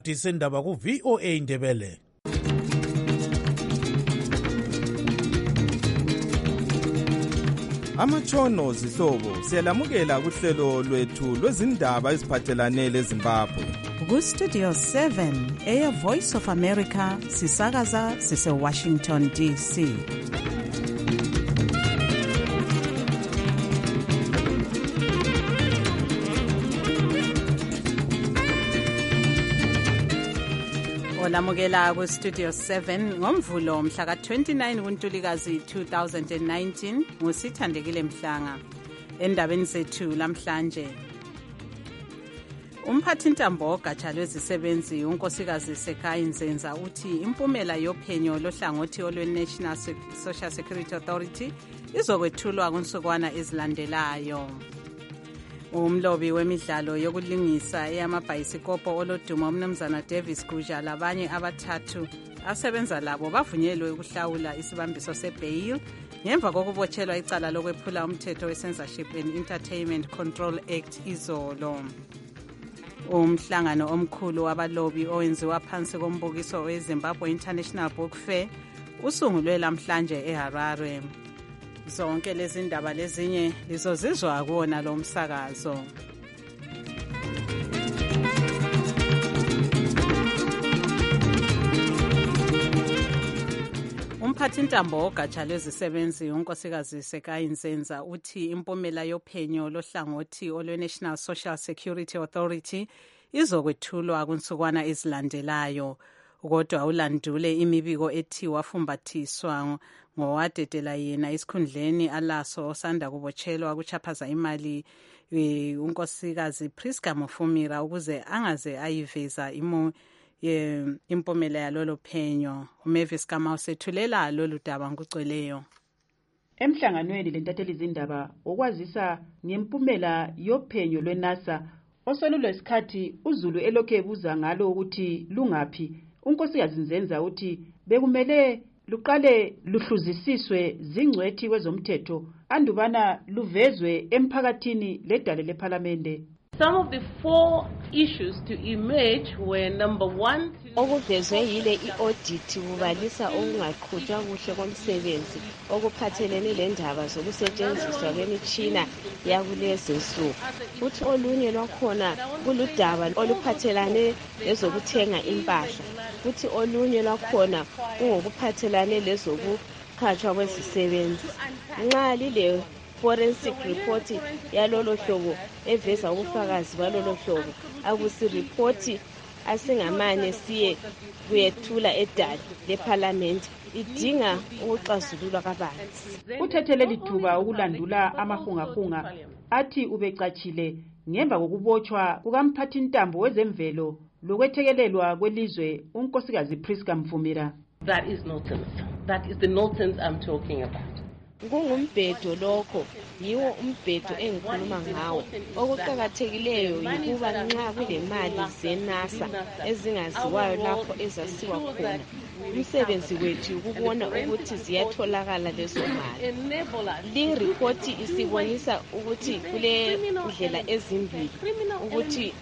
Tisendaba ku VOA Ndebele. Amatshono zihlobo siyalamukela kuhlelo lwethu lwezindaba eziphathelane leZimbabwe. Ku Studio 7 Air Voice of America sisakaza sise Washington DC. Olamukela ku Studio 7 ngomvulo mhla ka 29 kuNtulikazi 2019 ngusithandekile Mhlanga. Endabeni zethu lamhlanje, umphathintambo ogatsha lwezisebenzi unkosikazi Sekai Nzenza uthi impumela yophenyo lohlangothi olwe-National Social Security Authority izokwethulwa kunsukwana ezilandelayo. Umlobi wemidlalo yokulingisa eyamabhayisikopo olodumo umnumzana Davis Guja labanye abathathu asebenza labo bavunyelwe ukuhlawula isibambiso sebail ngemva kokubotshelwa icala lokwephula umthetho we-Censorship and Entertainment Control Act izolo. Umhlangano omkhulu wabalobi owenziwa phansi kombukiso we-Zimbabwe International Book Fair usungulwe lamhlanje eHarare. Zonke lezi ndaba lezinye lizozizwa kuwona lo msakazo. Umphathintambo ogatsha lwezisebenzi unkosikazi Sekai Nzenza uthi impumela yophenyo lohlangothi olwe-National Social Security Authority izokwethulwa kunsukwana ezilandelayo. Kodwa ulandule imibiko ethi wafumbathiswa ngowadedela yena isikhundleni alaso osanda kubotshelwa ukuchaphaza imali unkosikazi Priska Mufumira ukuze angaze ayiveza impumela yalolo phenyo. uMavis Kamau sethulela lolu daba ngugcweleyo. Emhlanganweni lentatheli izindaba okwazisa ngempumela yophenyo lweNASA osolulwesikhathi uZulu elokhe ebuza ngalo ukuthi lungaphi, unkosikazi Nzenza uthi bekumele luqale luhluzisiswe zingcwethi kwezomthetho andubana luvezwe emphakathini ledale lePhalamende. Some of the four issues to emerge were number one, okuvezwe yile i-audit kubalisa okungaqhutshwa kuhle komsebenzi okuphathelene lendaba zokusetshenziswa kwemitshina yakulezi nsuku. Futhi olunye lwakhona kuludaba oluphathelane lezokuthenga impahla. Futhi olunye lwakhona kungokuphathelane lezokukhatshwa kwezisebenzi. Nxa lile forensic report yalolo hlobo eveza ubufakazi balolo hlobo, akusireport asingamane siye kuyethula edale leParliament, idinga ukuxazululwa kabanzi. Uthethele lithuba ukulandula amahungahunga athi ubecatshile ngemva kokubotshwa kukamphathintambo wezemvelo lokwethekelelwa kwelizwe unkosikazi Priska Mufumira. That is nonsense. That is the nonsense I'm talking about. Kungumbhedo lokho, yiwo umbhedo engikhuluma ngawo. Okuqakathekileyo yikuba nxa kulemali zeNASA ezingaziwayo lapho ezasiwa khona, umsebenzi wethu ukubona ukuthi ziyatholakala lezo mali. Li report isibonisa ukuthi kule ndlela ezimbili ukuthi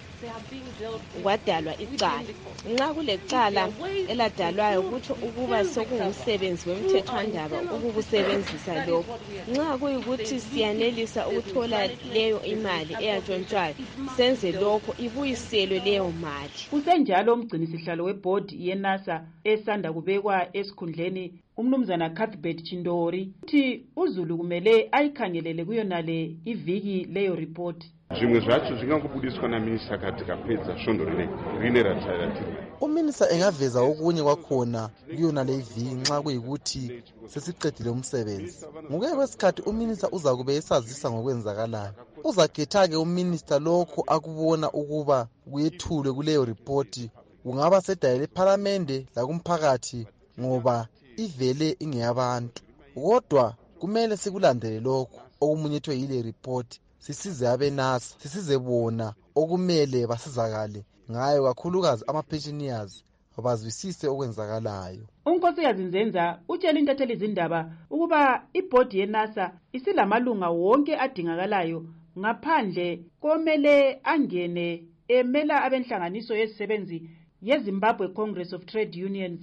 kwadalwa icala. Nxa kulecala eladalwayo kutho ukuba sokungumsebenzi wemthethwandaba ukukusebenzisa lokho. Nxa kuyikuthi siyanelisa ukuthola leyo imali eyatshontshwayo, senze lokho ibuyiselwe leyo mali. Kusenjalo umgcinisihlalo weboard yeNASA esanda kubekwa esikhundleni umnumzana Cuthbert Chindori uthi uZulu kumele ayikhangelele kuyonale iviki leyo report. Zvimwe zvacho zvingangobudiswa naminista kati kapedza svondo rine ratiratima. Uminista engaveza okunye kwakhona kuyona le iviki nxa kuyikuthi sesiqedile umsebenzi. Ngokuya kwesikhathi uminista uzakube esazisa ngokwenzakalayo. Uzakhetha-ke uminista lokho akubona ukuba kuyethulwe kuleyo report, kungaba sedale lePhalamende lakumphakathi ngoba ivele ingeyabantu. Kodwa kumele sikulandele lokho okumunyethwe yile report, sisize abeNASA, sisize bona okumele basizakale ngayo, kakhulukazi ama-pensioners bazwisise okwenzakalayo. Unkosikazi Nzenza utshela intatheli izindaba ukuba ibhodi yeNASA isilamalunga wonke adingakalayo ngaphandle komele angene emela abenhlanganiso yezisebenzi yeZimbabwe Congress of Trade Unions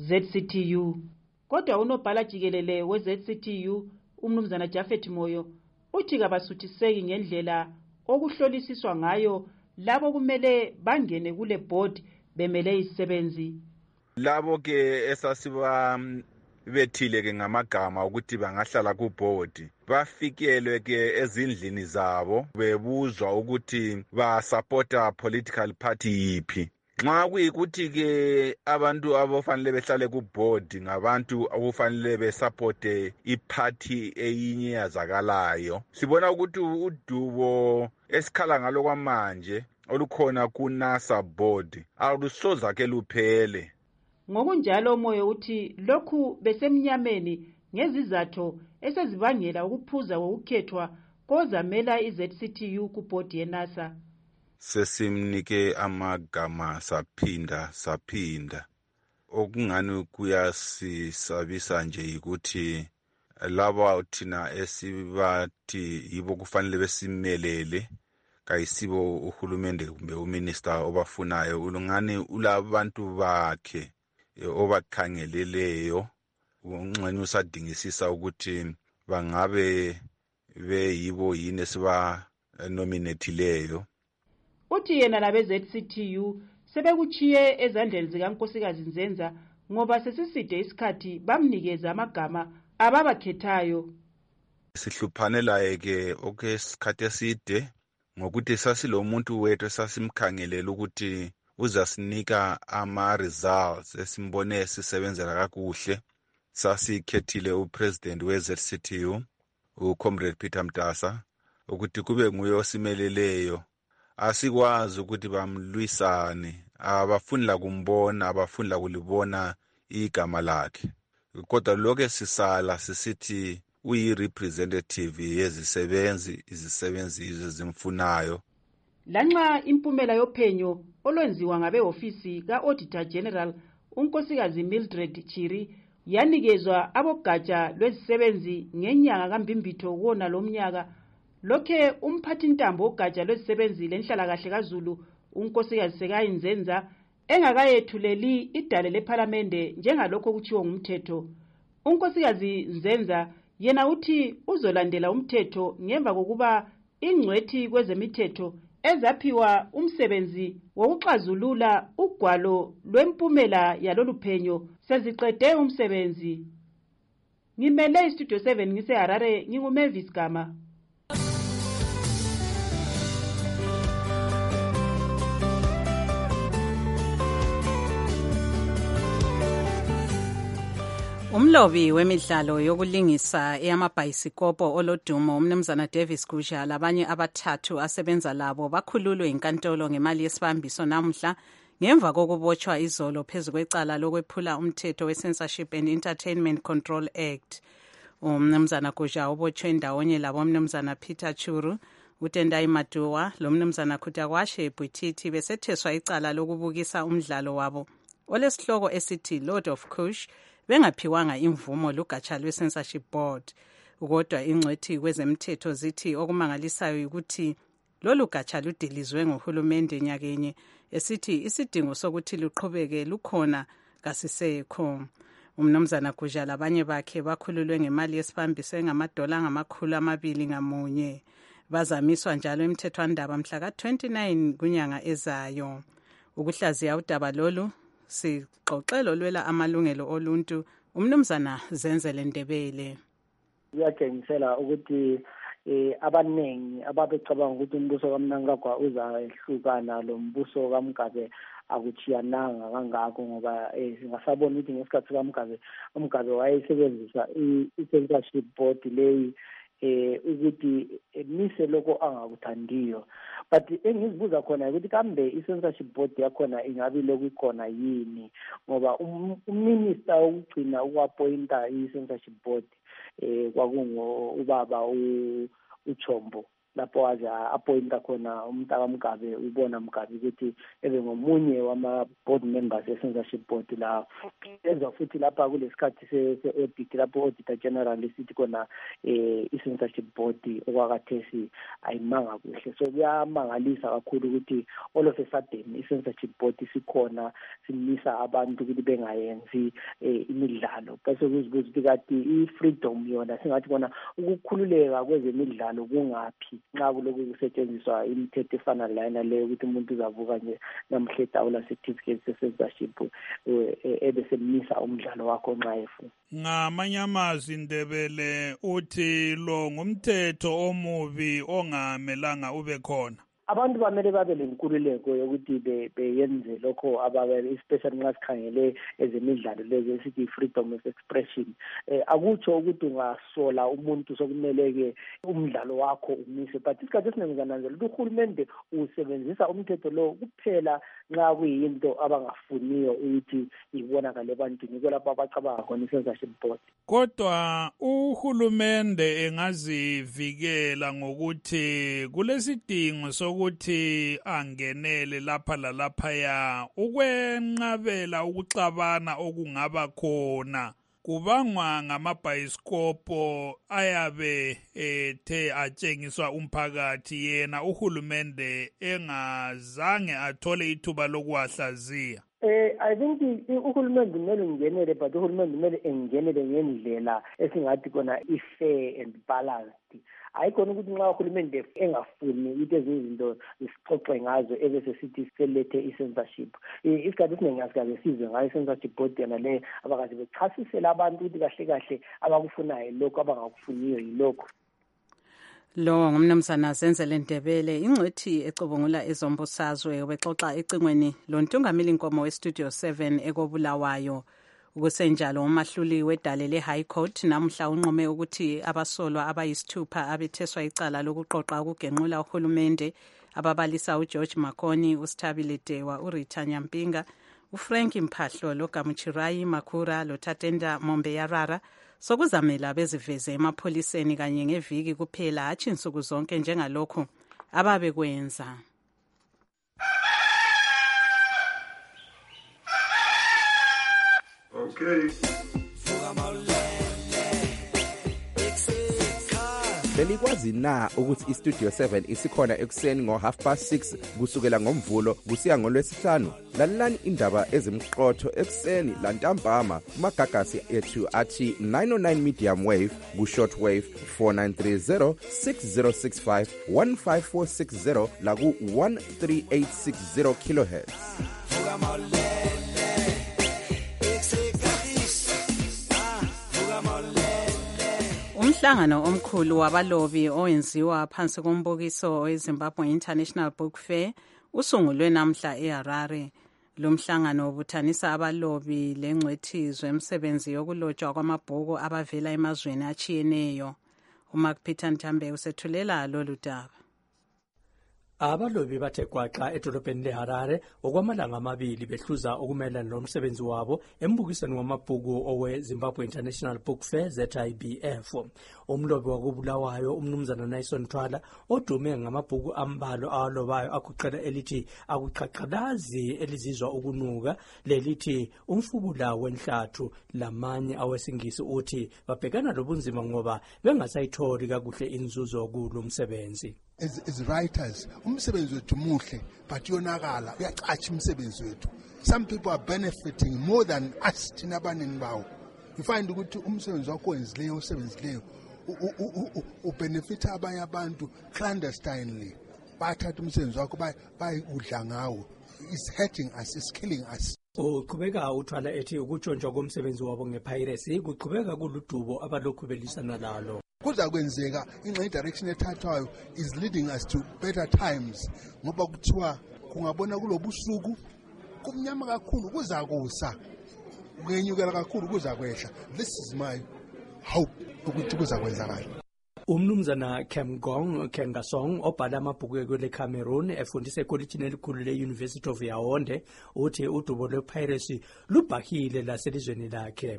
ZCTU. Kodwa unobhala jikelele we-ZCTU umnumzana Japhet Moyo uthi kabasuthiseki ngendlela okuhlolisiswa ngayo labo kumele bangene kule board bemele isebenzi. Labo ke esasiba bethile ke ngamagama ukuthi bangahlala ku board bafikelwe ke ezindlini zabo bebuzwa ukuthi ba supporta political party yipi. Nxa kuyikuthi ke abantu abofanele behlale ku board ngabantu abofanele besupporte iparty eyinye yazakalayo. Sibona ukuthi udubo esikhala ngalo kwamanje olukhona ku NASA board alusoza ke luphele. Ngokunjalo Moyo uthi lokhu besemnyameni ngezizatho esezibangela ukuphuza kokukhethwa kozamela iZCTU ku board yeNASA. Sesimnike amagama saphinda okungani kuyasisabisa nje ukuthi laba thina esibathi yibo kufanele besimelele kayisibo uhulumende kumbe uminister obafunayo ulungani ulabantu bakhe obakhangeleleyo ungxenye usadingisisa ukuthi bangabe beyibo yini esiba nominatileyo. Uthi yena labe-ZCTU sebekuchiye ezandleni zikaNkosikazi Nzenza ngoba sesiside isikhathi bamnikeza amagama ababakhethayo. Sihluphanela ke okwesikhathi eside ngokuthi sasilomuntu wethu esasimkhangelela ukuthi uzasinika ama-results esimbone sisebenzela kakuhle. Sasikhethile upresident we-ZCTU uComrade Peter Mtasa ukuthi kube nguye osimeleleyo. Asikwazi ukuthi bamlwisane abafuni la kumbona abafuni la kulibona igama lakhe kodwa lokho sisala sisithi uyi-representative yezisebenzi izisebenzi ezimfunayo. Lanxa impumela yophenyo olwenziwa ngabe-ofisi ka-Auditor General unkosikazi Mildred Chiri yanikezwa abogatsha lwezisebenzi ngenyanga kaMbimbitho wona lomnyaka, lokhe umphathintambo ogatsha lwezisebenzi lenhlalakahle kaZulu unkosikazi Sekayi Nzenza engakayethuleli idale lephalamende njengalokho kutshiwo ngumthetho. Unkosikazi Nzenza yena uthi uzolandela umthetho ngemva kokuba ingcwethi kwezemithetho ezaphiwa umsebenzi wokuxazulula ugwalo lwempumela yalolu phenyo seziqede umsebenzi. Ngimele iStudio 7 ngiseHarare nginguMavis Gama. Umlobi wemidlalo yokulingisa eyamabhayisikopo olodumo umnumzana Davis Gusha labanye abathathu asebenza labo bakhululwe inkantolo ngemali yesibambiso namuhla ngemva kokubotshwa izolo phezu kwecala lokwephula umthetho we-Censorship and Entertainment Control Act. Umnumzana Gusha ubotshwe ndawonye labo umnumzana Peter Churu, uTendai Maduwa lomnumzana Khutakwashe Bwititi besetheswa icala lokubukisa umdlalo wabo olesihloko esithi Lord of Kush bengaphiwanga imvumo lugatsha lwe-Censorship Board. Kodwa ingcwethi kwezemthetho zithi okumangalisayo ukuthi lolu gatsha ludilizwe ngohulumende nyakenye esithi isidingo sokuthi luqhubeke lukhona kasisekho. Umnumzana Gusha labanye bakhe bakhululwe ngemali yesibambiso engamadola $200 ngamunye. Bazamiswa njalo emthethwandaba mhla ka-29 kunyanga ezayo. Ukuhlaziya udaba lolu sixoxelo lwela amalungelo oluntu umnumzana Zenzele Ndebele. Kuyatshengisela ukuthi abaningi ababecabanga ukuthi umbuso kaMnangagwa uzahlukana lo mbuso kaMgabe akuchiyananga kangako ngoba singasabona ukuthi ngesikhathi kaMgabe wayesebenzisa i-Censorship Board leyi ukuthi mise lokho angakuthandiyo. But engizibuza khona ukuthi kambe i-Censorship Board yakhona ingabe lokukhona yini ngoba uminister ukugcina ukwapointa i-Censorship Board kwakungo ubaba uChombo. lapho waze appointa khona uMntaka Mgabe ubona Mgabe ukuthi ebe ngomunye wama-board members e-censorship board la enza futhi lapha kulesikhathi se-audit lapho auditor general esithi khona i-censorship board okwakathesi ayimanga kuhle. So kuyamangalisa kakhulu ukuthi all of a sudden i-censorship board sikhona simisa abantu ukuthi bengayenzi imidlalo. Bese kuzibuza ukuthi kati i-freedom yona singathi kona ukukhululeka kwezemidlalo kungaphi nxa kuloku kusetshenziswa imithetho efana lana leyo ukuthi umuntu uzavuka nje namhle tawula certificate se-censorship ebesemisa umdlalo wakho nxa efuna. Ngamanye amazwi Ndebele uthi lo ngumthetho omubi ongamelanga ube khona. Abantu bamele babe lenkululeko yokuthi beyenze lokho ababe especially nxa sikhangele ezemidlalo lezi esithi freedom of expression. Akutsho ukuthi ungasola umuntu sokumeleke umdlalo wakho umise, but isikhathi esiningi ngananzela ukuthi uhulumende usebenzisa umthetho lo kuphela nxa kuyinto abangafuniyo ukuthi ibonakale ebantwini, kulapho abacabanga khona i-censorship board. Kodwa uhulumende engazivikela ngokuthi kulesidingo sokuthi angenele lapha lalaphaya ukwenqabela ukuxabana okungaba khona kubangwa ngamabhayiskopo ayabe ethe atshengiswa umphakathi, yena uhulumende engazange athole ithuba lokuwahlaziya. I think uhulumende kumele ungenele, but uhulumende kumele engenele ngendlela esingathi kona i-fair and balanced. Ayikhona ukuthi nxa uhulumende engafuni ukuthi ezinye izinto sixoxe ngazo ebese sithi silethe i-censorship. Isikhathi esiningi asikaze sizwe ngayo i-censorship board yona le abakaze bechasisela abantu ukuthi kahle kahle abakufunayo lokho abangakufuniyo yilokho. Lo ngumnumzana Zenzele Ndebele, ingcwethi ecubungula ezombusazwe, wexoxa ecingweni lontungameli nkomo we-Studio 7 ekobulawayo. Ukusenjalo umahluli wedale le-High Court namhla unqume ukuthi abasolwa abayisithupha abetheswa icala lokuqoqa ukugenqula uhulumende ababalisa uGeorge Makoni, uSithabile Dewa, uRita Nyampinga, uFrank Mpahlo, loGamuchirayi Makhura, loTatenda Mombeyarara sokuzamela beziveze emapholiseni kanye ngeviki kuphela hatshi insuku zonke njengalokho ababekwenza. Okay. Belikwazi na ukuthi iStudio 7 isikhona ekuseni ngo6:30 kusukela ngomvulo kusiya ngolwesihlanu? Lalelani indaba ezimqotho ekuseni lantambama kumagagasi ethu athi 909 medium wave ku-short wave 4930 6065 15460 la ku-13860 kilohertz. Umhlangano omkhulu wabalobi owenziwa phansi kombukiso weZimbabwe International Book Fair usungulwe namhla eHarare. Lo mhlangano ubuthanisa abalobi lengcwethi zemsebenzi yokulotshwa kwamabhuku abavela emazweni achiyeneyo. uMark Peter Ntambe usethulela lolu daba. Abalobi bathe kwaxa edolobheni leHarare okwamalanga amabili behluza ukumelana nomsebenzi wabo embukisweni wamabhuku owe-Zimbabwe International Book Fair ZIBF. Umlobi wakubulawayo umnumzana Nason Twala odume ngamabhuku ambalo awalobayo akuqela elithi akuqaqalazi elizizwa ukunuka, lelithi umfubula wenhlathu, lamanye awesingisi uthi babhekana lobunzima ngoba bengasayitholi kakuhle inzuzo kulo msebenzi. As writers, umsebenzi wethu muhle but yonakala uyacatsha umsebenzi wethu. Some people are benefiting more than us thina abaningi bawo. You find ukuthi umsebenzi wakho wenzileyo usebenzileyo ubenefita abanye abantu clandestinely. Bathatha umsebenzi wakho bayudla ngawo. It's hurting us, it's killing us. Uqhubeka uthwala ethi ukutshontshwa komsebenzi wabo ngepiracy kuqhubeka kuludubo abalokhu belisana lalo. Kuza kwenzeka ingxenye direction ethathwayo is leading us to better times ngoba kuthiwa kungabona kulobusuku kumnyama kakhulu kuza kusa kuyenyukela kakhulu kuza kwehla. This is my hope ukuthi kuza kwenzakala. Umnumzana Kengasong obhala amabhuku kwele Cameroon efundisa ekolitshini elikhulu le-University of Yaounde uthi udubo lwe-piracy lubhahile laselizweni lakhe.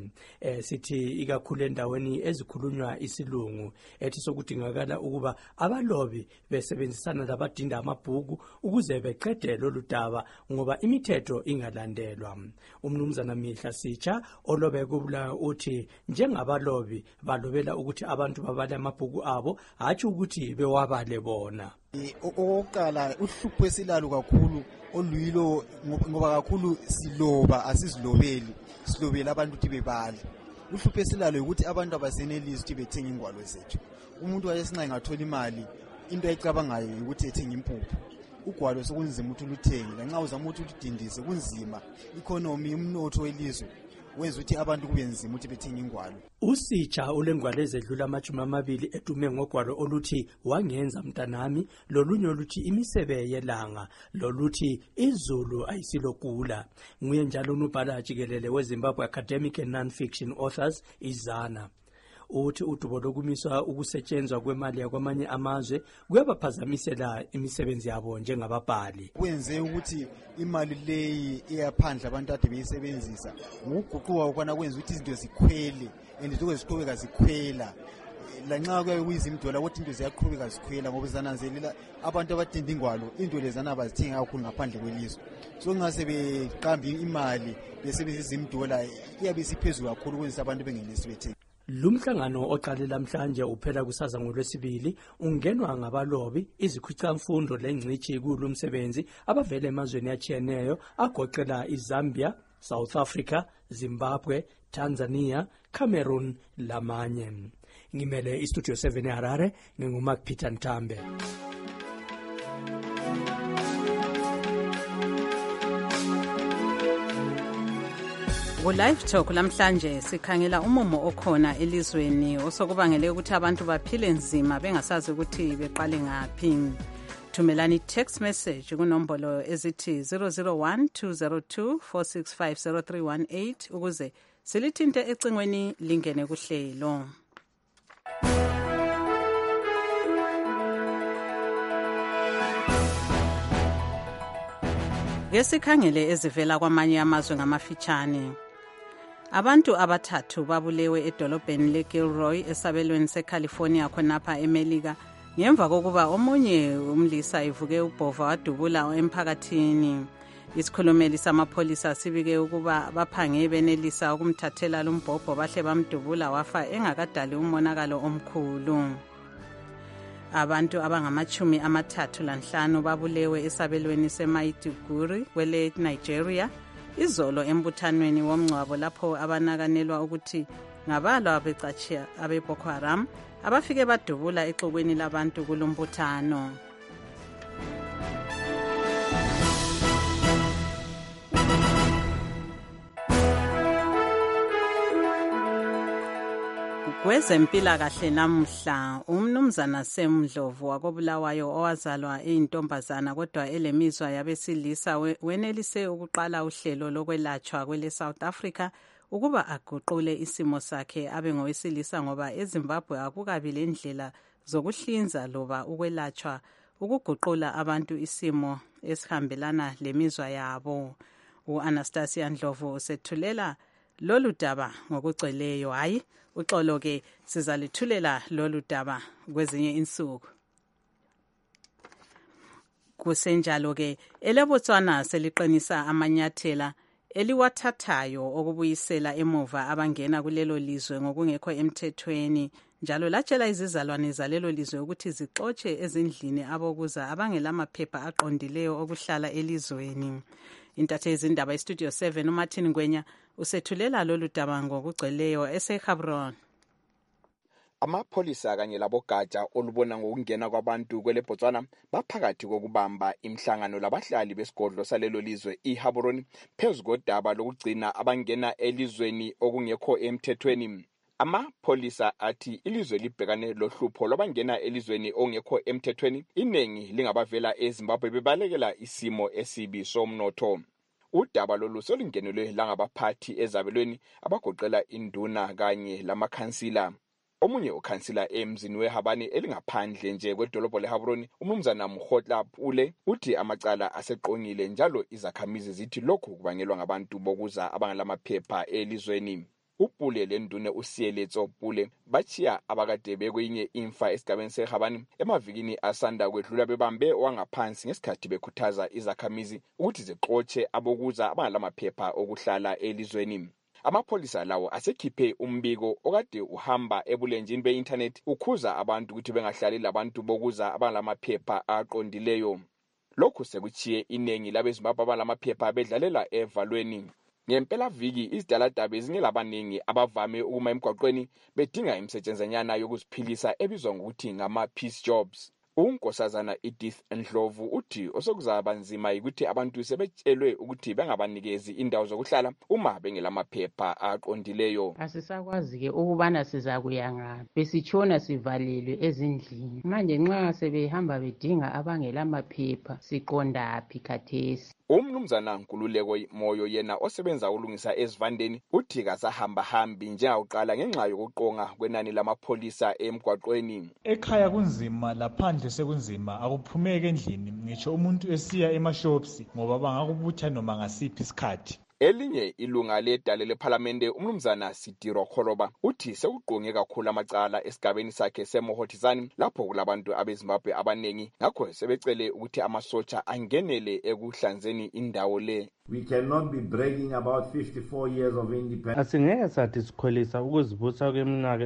Sithi ikakhulu endaweni ezikhulunywa isilungu ethi sokudingakala ukuba abalobi besebenzisana labadinda amabhuku ukuze beqede lolu daba ngoba imithetho ingalandelwa. Umnumzana Mihla Sitsha olobe kubula uthi njengabalobi balobela ukuthi abantu babale amabhuku abo hatshi ukuthi bewabale bona. Okokuqala uhlupho esilalo kakhulu oluyilo ngoba kakhulu siloba asizilobeli silobela abantu ukuthi bebale. Uhlupho esilalo ukuthi abantu abasenelisi ukuthi bethenga ingwalo zethu. Umuntu wayesinqa engathola imali into ayicabangayo ukuthi ethenga impuphu. Ugwalo sokunzima ukuthi uluthenge lanxa uzama ukuthi udindise kunzima. Economy umnotho welizwe wenza ukuthi abantu kube nzima ukuthi bethenga ingwalo. Usitsha ulengwalo ezedlula 20 edume ngogwalo oluthi wangenza mntanami, lolunye oluthi imisebe yelanga, loluthi izulu ayisilokula. Nguye njalo unobhala jikelele weZimbabwe Academic and Non-Fiction Authors izana. Uthi udubo lokumiswa ukusetshenzwa kwemali yakwamanye amazwe kuyabaphazamisela imisebenzi yabo njengababhali. Kwenze ukuthi imali leyi eyaphandle abantu ade beyisebenzisa ngokuguquka ukwana kwenza ukuthi izinto zikhwele and ziqhubeka zikhwela. Lanxa kuyabe kuyizimdola ukuthi into ziyaqhubeka zikhwela ngoba zananzelela abantu abadinda ingwalo into lezana bazithenga kakhulu ngaphandle kwelizwe. So ngase beqambi imali besebenzisa izimdola iyabe isiphezulu kakhulu kwenza abantu bengenelisi bethenga. Lumhlangano oqale namhlanje uphela kusaza ngoLwesibili ungenwa ngabalobi izikhwicamfundo lengcithi kulomsebenzi abavela emazweni atshiyeneyo agoqela iZambia, South Africa, Zimbabwe, Tanzania, Cameroon lamanye. Ngimele iStudio 7 eHarare nginguMark Peter Ntambe. Ku-Live Talk lamhlanje sikhangela umumo okhona elizweni osokubangele ukuthi abantu baphile nzima bengasazi ukuthi beqale ngaphi. Thumelani text message kunombolo ezithi 001-202-465-0318 ukuze silithinte ecingweni lingene kuhlelo. Ngesikhangele ezivela kwamanye amazwe ngamafitshane. Abantu abathathu babulewe edolobheni leGilroy esabelweni seCalifornia khonapha eMelika ngemva kokuba omunye umlisa ivuke ubhova wadubula emphakathini. Isikhulumeli samapholisa sibike ukuba baphange benelisa ukumthathela lombhobho bahle bamdubula wafa engakadali umonakalo omkhulu. Abantu abangama-35 babulewe esabelweni seMaiduguri kwele Nigeria izolo embuthanweni womngcwabo lapho abanakanelwa ukuthi ngabalwa becathi abe Boko Haram abafike badubula exukwini labantu kulombuthano. Kwezempilakahle namuhla umnumzana Semdlovu wakobulawayo owazalwa eyintombazana kodwa elemizwa yabesilisa wenelise ukuqala uhlelo lokwelatshwa kwele South Africa ukuba aguqule isimo sakhe abe ngowesilisa ngoba eZimbabwe akukabi lendlela zokuhlinza loba ukwelatshwa ukuguqula abantu isimo esihambelana lemizwa yabo. U-Anastasia Ndlovu usethulela lolu daba ngokugcweleyo. Hayi uxolo ke sizalithulela lolu daba kwezinye insuku. Kusenjalo ke eleBotswana seliqinisa amanyathela eliwathathayo okubuyisela emuva abangena kulelo lizwe ngokungekho emthethweni njalo latshela izizalwane zalelo lizwe ukuthi zixotshe ezindlini abokuza abangelamaphepha aqondileyo okuhlala elizweni. Intatheli indaba iStudio 7 uMartin Ngwenya usethulela lolu daba ngokugcweleyo eseHabron. Amapholisa kanye labogatsha olubona ngokungena kwabantu kwele Botswana baphakathi kokubamba imhlangano labahlali besigodlo salelo lizwe iHabron phezu kodaba lokugcina abangena elizweni okungekho emthethweni. Amapholisa athi ilizwe libhekane lohlupho lwabangena elizweni ongekho emthethweni inengi lingabavela eZimbabwe bebalekela isimo esibi somnotho. Udaba lolu solungenelwe langabaphathi ezabelweni abagoqela induna kanye lamakhansila. Omunye ukhansila emzini weHabani elingaphandle nje kwedolobho leHabroni, uMnumzana Mkhotla Pule, uthi amacala aseqongile njalo izakhamizi zithi lokhu kubangelwa ngabantu bokuza abangalamaphepha elizweni. Upule lendune uSieletso Pule bachiya abakade bekwenye imfa esigabeni seHabani emavikini asanda kwedlula bebambe wangaphansi ngesikhathi bekhuthaza izakhamizi ukuthi ziqotshe abokuza abangalamaphepha okuhlala elizweni. Amapholisa lawo asekhiphe umbiko okade uhamba ebulenjini be-internet ukhuza abantu ukuthi bengahlali labantu bokuza abangalamaphepha aqondileyo. Lokhu sekuchiye inengi labeZimbabwe abangalamaphepha bedlalela evalweni. Ngempela viki izidaladabe ezinye labaningi abavame ukuma emgwaqweni bedinga imisetshenzanyana yokuziphilisa ebizwa ngokuthi ngama-peace jobs. Unkosazana Edith Ndlovu uthi osokuzaba nzima ukuthi abantu sebetshelwe ukuthi bengabanikezi indawo zokuhlala uma bengelamaphepha aqondileyo. Asisakwazi ke ukubana sizakuya ngaphi, besitshona sivalelwe ezindlini. Manje nxa sebehamba bedinga abangelamaphepha siqondaphi khathesi? Umnumzana Nkululeko Moyo yena osebenza ukulungisa ezivandeni uthi kasahamba hambi njengaqala ngenxa yokuqonga kwenani lamapholisa emgwaqweni. Ekhaya kunzima, laphandle sekunzima, akuphumeke endlini ngitsho umuntu esiya emashops ngoba bangakubutha noma ngasiphi isikhathi. Elinye ilunga ledale leParlamente uMnumzana Sidiro Kholoba uthi sekuqonge kakhulu amacala esigabeni sakhe seMohotisani lapho kulabantu abeZimbabwe abanengi, ngakho sebecele ukuthi amasotsha angenele ekuhlanzeni indawo le. We cannot be bragging about 54 years of independence. Asingeke sathi sikhwelisa ukuzibusa kweminyaka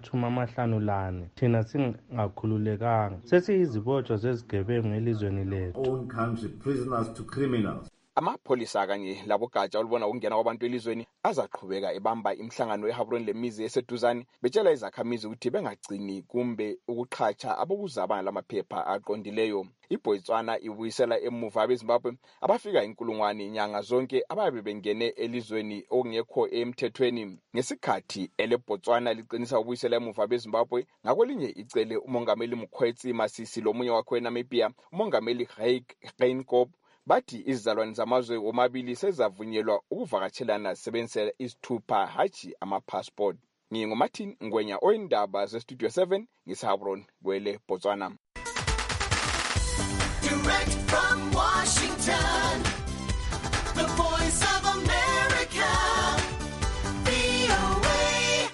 engama-54 thina singakhululekanga. Sesiyizibotshwa zezigebengu elizweni lethu. Own country, prisoners to criminals. Amapholisa kanye labogatsha olubona ukungena kwabantu elizweni azaqhubeka ebamba imhlangano eHabroni lemizi eseduzane betshela izakhamizi ukuthi bengagcini kumbe ukuqhatsha abokuza abangalamaphepha aqondileyo. iBotswana ibuyisela emuva abeZimbabwe abafika inkulungwane inyanga zonke ababe bengene elizweni okungekho emthethweni. Ngesikhathi eleBotswana liqinisa ubuyisela emuva abeZimbabwe, ngakwelinye icele umongameli Mkhwetsi Masisi lomunye wakhe eNamibia umongameli Geingob bathi izizalwane zamazwe omabili sezavunyelwa ukuvakatshelana sebenzisa isithupha hachi ama-passport. NginguMartin Ngwenya oyindaba zeStudio 7 ngiseHabroni kwele Botswana. Direct from Washington, the voice of America, VOA.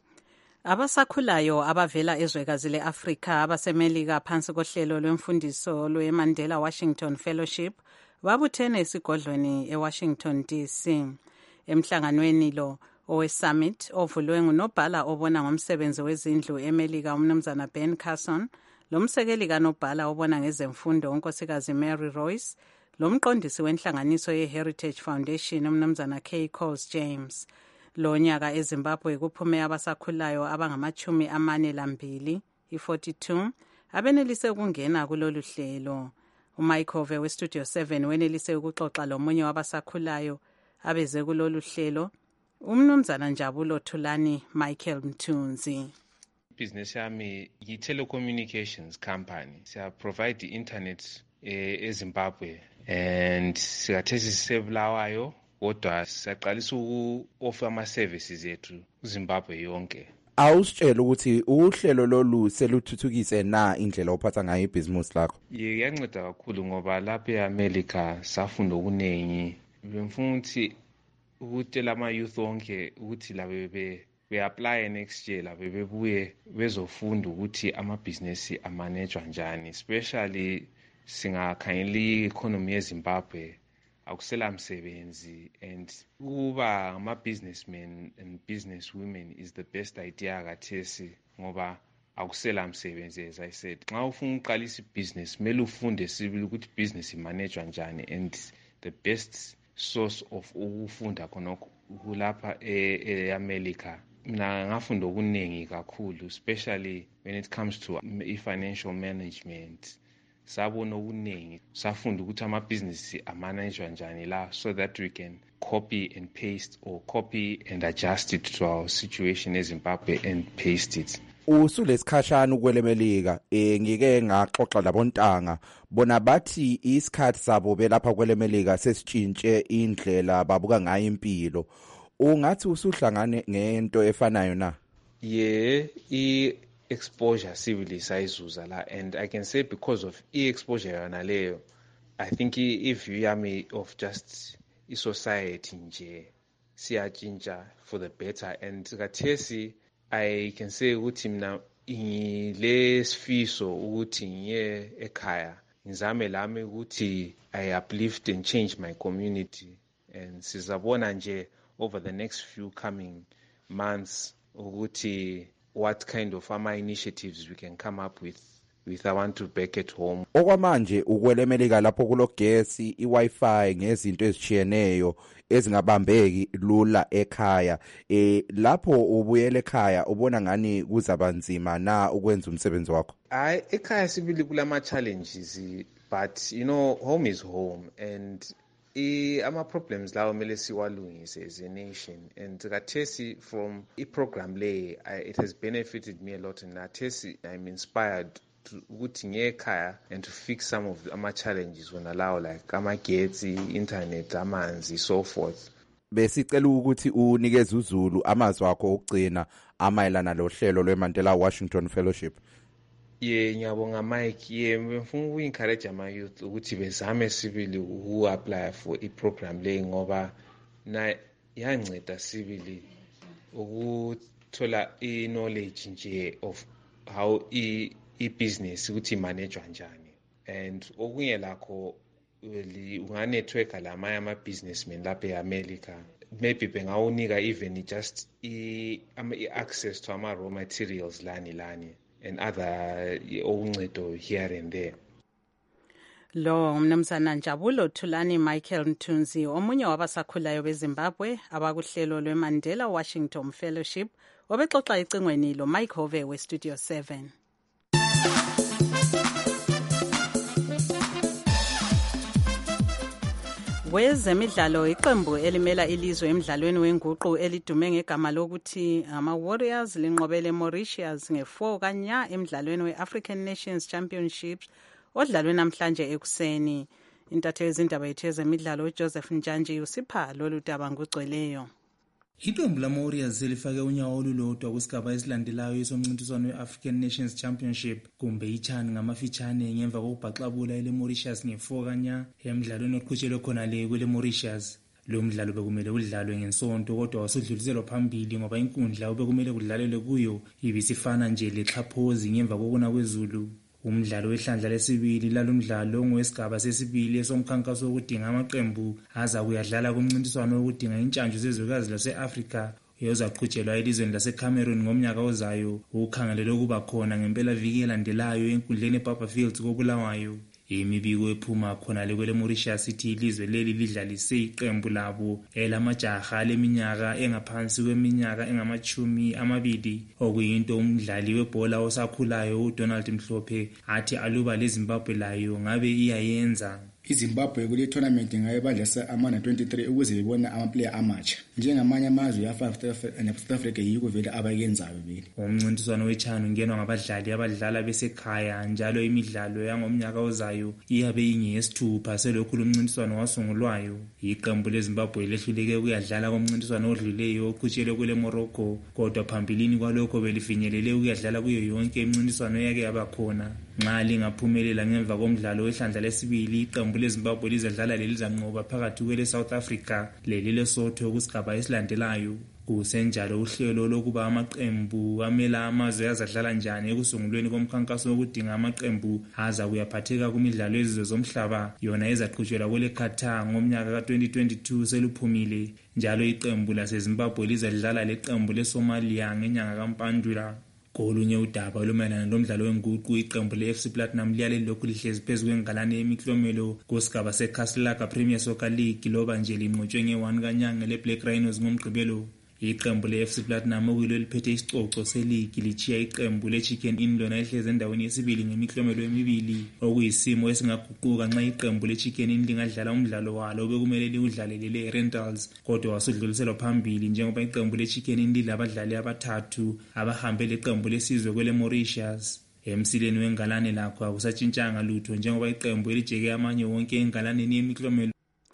Abasakhulayo abavela ezwekazi le-Afrika abasemelika phansi kohlelo lwemfundiso lwe-Mandela Washington Fellowship babuthene esigodlweni eWashington DC. Emhlanganweni lo owe-summit ovulwe ngunobhala obona ngomsebenzi wezindlu eMelika uMnumzana Ben Carson, lomsekeli kanobhala obona ngezemfundo unkosikazi Mary Royce, lomqondisi wenhlanganiso ye-Heritage Foundation uMnumzana K. Coles James. Lo nyaka eZimbabwe kuphume abasakhulayo abangama-42, i-42, abenelise ukungena kulolu hlelo. uMichael weStudio 7 wenelise ukuxoxa lomunye wabasakhulayo abeze kulolu hlelo, uMnumzana Njabulo Thulani Michael Mthunzi. Business yami yi-telecommunications company. Siya provide internet eZimbabwe and siyathesi sisebulawayo kodwa siyaqalisa uku-offer ama-services ethu kuZimbabwe yonke. Awusitshela ukuthi uhlelo lolu seluthuthukise na indlela ophatha ngayo ibhizinisi lakho? Yanceda kakhulu ngoba lapha eAmerica safunda okuningi. Bengifuna ukutshela ama-youth onke ukuthi labe be-apply next year labe bebuye bezofunda ukuthi amabhizinisi amanejwa njani, especially singakhangela i-economy yeZimbabwe akusela msebenzi, and ukuba ama-businessmen and businesswomen is the best idea kathesi ngoba akusela msebenzi. As I said, nxa ufuna uqalisa ibhizinisi kumele ufunde sibili ukuthi ibhizinisi imanejwa njani, and the best source of ukufunda khonokho kulapha eAmerica. Mina ngafunda okuningi kakhulu, especially when it comes to i-financial management. Sabona okuningi, safunda ukuthi amabhizinisi amanejwa njani la, so that we can copy and paste or copy and adjust it to our situation eZimbabwe and paste it. Usulesikhashana ukwelemelika ngike ngaxoxa labontanga bona bathi isikhathi sabo belapha kwelemelika sesitshintshe indlela babuka ngayo impilo. Ungathi usuhlangane ngento efanayo na? exposure sibili sayizuza la, and I can say because of exposure yona leyo, I think if you yami of just society nje siyatshintsha for the better. And kathesi I can say ukuthi mina le sifiso ukuthi ngiye ekhaya ngizame lami ukuthi I uplift and change my community, and sizabona nje over the next few coming months ukuthi what kind of initiatives we can come up with I want to back at home. Okwamanje ukwelemeleka lapho kulogesi, iWi-Fi ngezinto ezitshiyeneyo ezingabambeki lula ekhaya. Lapho ubuyele ekhaya ubona ngani kuzabanzima na ukwenza umsebenzi wakho? Ekhaya sibili kulama challenges, but you know home is home, and ama-problems lawo mele siwalungise as a nation. And kathesi from program le, it has benefited me a lot, and kathesi I'm inspired ukuthi ngekhaya and to fix some of the challenges when allow like amagetsi, internet, amanzi, so forth. Besicela ukuthi unikeze uZulu amazwi akho okugcina amayelana lohlelo lweMandela Washington Fellowship. Ngiyabonga Mike. Ngifuna uku-encourage ama-youth ukuthi bezame sibili uku-apply for i-program le, ngoba na yanceda sibili ukuthola i-knowledge nje of how i-business ukuthi imanejwa njani, and okunye lakho unganetworka lamanye ama-businessmen lapha e-America, maybe bengawunika even just i-access to ama-raw materials lani and other uncedo here and there. Lo mnumzana Njabulo Thulani Michael Mthunzi, omunye wabasakhulayo beZimbabwe abakuhlelo lweMandela Washington Fellowship, obexoxa icingweni lo Mike Hove weStudio 7. Wezemidlalo, iqembu elimela ilizwe emidlalweni wenguqu elidume ngegama lokuthi ama-Warriors linqobele Mauritius nge-4 kanya emidlalweni we-African Nations Championships odlalwe namhlanje ekuseni. Intatheli yezindaba yethu yezemidlalo uJoseph Njanji usipha lolu daba ngokugcweleyo. Iqembu lama-Warriors selifake unyawo olulodwa kwisigaba esilandelayo somncintiswano we-African Nations Championship, kumbe iCHAN ngamafitshane, ngemva kokubhaxabula ele-Mauritius nge-4 kanya emidlalweni oqhutshelwe khona le kwele Mauritius. Lo mdlalo bekumele udlalwe ngesonto, kodwa wasudluliselwa phambili ngoba inkundla obekumele kudlalelwe kuyo ibisifana nje lexhaphozi ngemva kokuna kwezulu. Umdlalo wehlandla lesibili lalumdlalo ngowesigaba sesibili esomkhankaso wokudinga amaqembu aza kuyadlala kumncintiswano wokudinga intshantshu zezwekazi lase-Afrika eyozaqhutshelwa elizweni laseCameroon ngomnyaka ozayo, ukukhangelelwe ukuba khona ngempela viki elandelayo enkundleni eBarberfield koBulawayo. Imibiko ephuma khona lekwele Mauritius ithi ilizwe leli lidlalise iqembu labo elamajaha leminyaka engaphansi kweminyaka engama-20, okuyinto umdlali webhola osakhulayo uDonald Mhlophe athi aluba leZimbabwe layo ngabe iyayenza. iZimbabwe kule tournament ngaye badlasa ama-23 ukuze bebone ama-player amatsha njengamanye amazwe South Africa yiko vele abayenzayo vele. Umncintiswano weCHAN ungenwa ngabadlali abadlala besekhaya, njalo imidlalo yangomnyaka ozayo iyabe ingeyesithupha selokhu umncintiswano wasungulwayo. Iqembu leZimbabwe lehluleke ukuyadlala komncintiswano odluleyo oqhutshelwe kule Morocco, kodwa phambilini kwalokho belifinyelele ukuyadlala kuyo yonke imncintiswano eyake yabakhona. Nxa lingaphumelela ngemva komdlalo wehlandla lesibili, iqembu leZimbabwe lizadlala lelizanqoba phakathi kwele South Africa lelilesotho kusigaba esilandelayo. Kusenjalo uhlelo lokuba amaqembu amela amazwe azadlala njani ekusungulweni komkhankaso wokudinga amaqembu aza kuyaphatheka kumidlalo yezizwe zomhlaba yona ezaqhutshelwa kwele Qatar ngomnyaka ka-2022 seluphumile. Njalo iqembu laseZimbabwe lizadlala leqembu leSomalia ngenyanga kaMpandula. Kolunye udaba olumayelana lomdlalo wenguqu, iqembu le-FC Platinum liyale lokhu lihlezi phezu kwengalane yemiklomelo kusigaba seCastelaka Premier Soccer League loba nje linqotshwe nge-1 kanyanga le-Black Rhinos ngomgqibelo. Iqembu le-FC Platinum okuyilo liphethe isicoco seligi lichiya iqembu le-Chicken Inn lona ehlezi endaweni yesibili ngemiklomelo emibili, okuyisimo esingaguquka nxa iqembu le-Chicken Inn lingadlala umdlalo walo bekumele liwudlalele le-Rentals, kodwa wasudluliselwa phambili njengoba iqembu le-Chicken Inn lilabadlali abathathu abahambe leqembu lesizwe kwele Mauritius. Emsileni wengalane lakho akusatshintshanga lutho njengoba iqembu elijeke amanye wonke engalaneni yemiklomelo.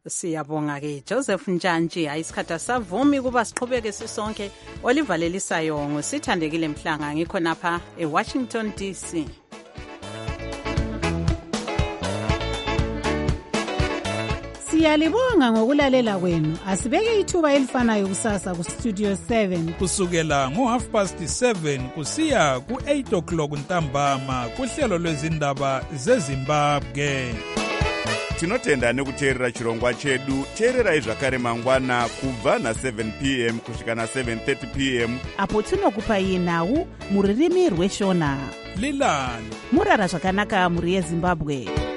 Siyabonga-ke Joseph Ntshantshi. Hayi, isikhathi asavumi kuba siqhubeke sisonke. Olivalelisayo ngusithandekile Mhlanga, ngikho napha eWashington DC. Siyalibonga ngokulalela kwenu. Asibeke ithuba elifanayo kusasa ku Studio 7 kusukela ngo7:30 kusiya ku8 ntambama kuhlelo lwezindaba zeZimbabwe. Tinotenda nekuteerera chirongwa chedu. Teererai zvakare mangwana kubva na7 p.m. kusvika na7:30 p.m. apo tinokupai nhau muririmi rweshona. Lilani murara zvakanaka muri yeZimbabwe.